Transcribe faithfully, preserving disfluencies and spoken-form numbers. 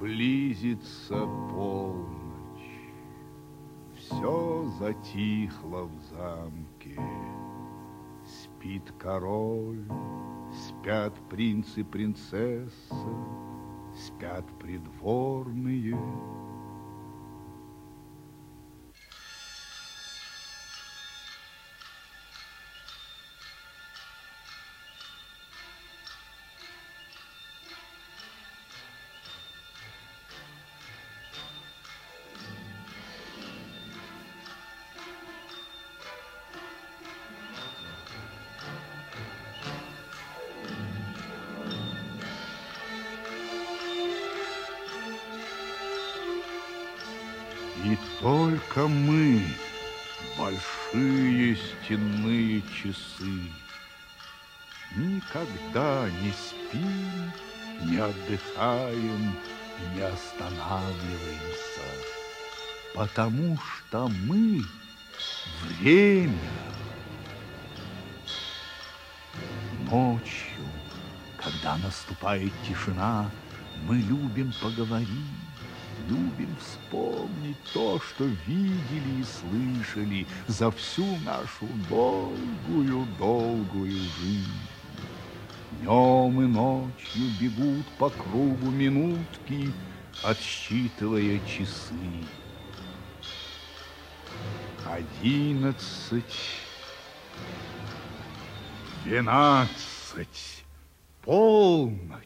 Близится полночь, все затихло в замке. Спит король, спят принц и принцесса, спят придворные. И только мы, большие стенные часы, никогда не спим, не отдыхаем, не останавливаемся, потому что мы время. Ночью, когда наступает тишина, мы любим поговорить, любим вспомнить то, что видели и слышали за всю нашу долгую-долгую жизнь. Днем и ночью бегут по кругу минутки, отсчитывая часы. Одиннадцать, двенадцать, полночь.